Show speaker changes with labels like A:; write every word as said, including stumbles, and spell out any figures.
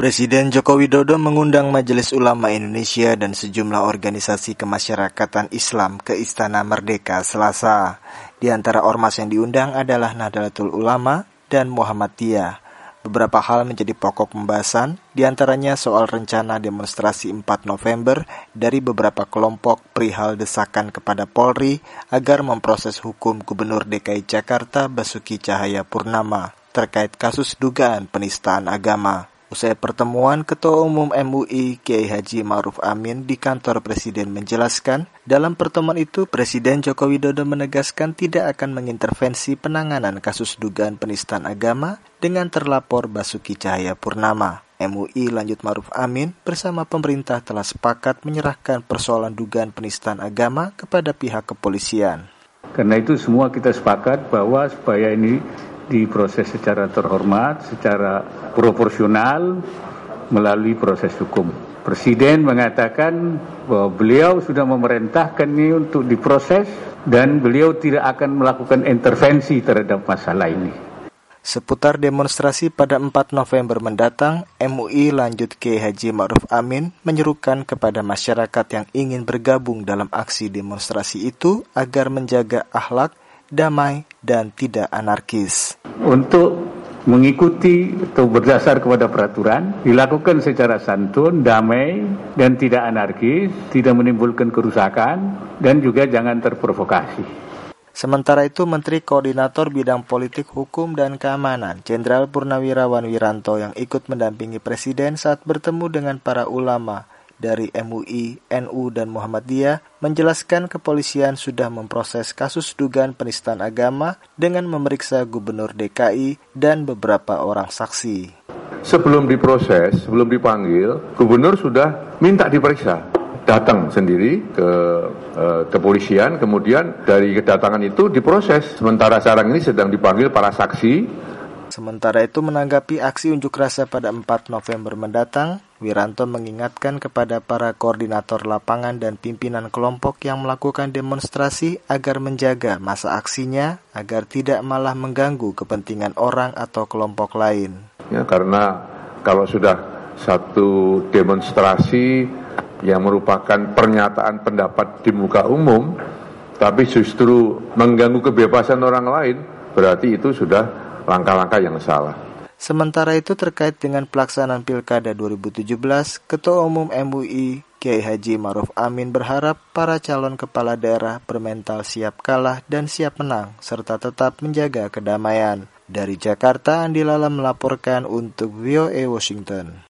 A: Presiden Joko Widodo mengundang Majelis Ulama Indonesia dan sejumlah organisasi kemasyarakatan Islam ke Istana Merdeka Selasa. Di antara ormas yang diundang adalah Nahdlatul Ulama dan Muhammadiyah. Beberapa hal menjadi pokok pembahasan, di antaranya soal rencana demonstrasi empat November dari beberapa kelompok perihal desakan kepada Polri agar memproses hukum Gubernur D K I Jakarta Basuki Cahayapurnama terkait kasus dugaan penistaan agama. Usai pertemuan, Ketua Umum M U I Kiai Haji Ma'ruf Amin di kantor Presiden menjelaskan, dalam pertemuan itu Presiden Joko Widodo menegaskan tidak akan mengintervensi penanganan kasus dugaan penistaan agama dengan terlapor Basuki Cahayapurnama. M U I lanjut Ma'ruf Amin bersama pemerintah telah sepakat menyerahkan persoalan dugaan penistaan agama kepada pihak kepolisian.
B: Karena itu semua kita sepakat bahwa supaya ini diproses secara terhormat, secara proporsional melalui proses hukum. Presiden mengatakan bahwa beliau sudah memerintahkan ini untuk diproses dan beliau tidak akan melakukan intervensi terhadap masalah ini.
A: Seputar demonstrasi pada empat November mendatang, M U I lanjut Kiai Haji Ma'ruf Amin menyerukan kepada masyarakat yang ingin bergabung dalam aksi demonstrasi itu agar menjaga akhlak, damai, dan tidak anarkis.
B: Untuk mengikuti atau berdasar kepada peraturan, dilakukan secara santun, damai, dan tidak anarkis, tidak menimbulkan kerusakan, dan juga jangan terprovokasi.
A: Sementara itu, Menteri Koordinator Bidang Politik, Hukum, dan Keamanan, Jenderal Purnawirawan Wiranto yang ikut mendampingi Presiden saat bertemu dengan para ulama dari M U I, N U, dan Muhammadiyah, menjelaskan kepolisian sudah memproses kasus dugaan penistaan agama dengan memeriksa Gubernur D K I dan beberapa orang saksi.
C: Sebelum diproses, sebelum dipanggil, Gubernur sudah minta diperiksa. Datang sendiri ke uh, kepolisian, kemudian dari kedatangan itu diproses. Sementara sekarang ini sedang dipanggil para saksi.
A: Sementara itu, menanggapi aksi unjuk rasa pada empat November mendatang, Wiranto mengingatkan kepada para koordinator lapangan dan pimpinan kelompok yang melakukan demonstrasi agar menjaga masa aksinya agar tidak malah mengganggu kepentingan orang atau kelompok lain.
C: Ya, karena kalau sudah satu demonstrasi yang merupakan pernyataan pendapat di muka umum, tapi justru mengganggu kebebasan orang lain, berarti itu sudah langkah-langkah yang salah.
A: Sementara itu, terkait dengan pelaksanaan Pilkada dua ribu tujuh belas, Ketua Umum M U I Kiai Haji Ma'ruf Amin berharap para calon kepala daerah bermental siap kalah dan siap menang, serta tetap menjaga kedamaian. Dari Jakarta, Andi Lala melaporkan untuk V O A Washington.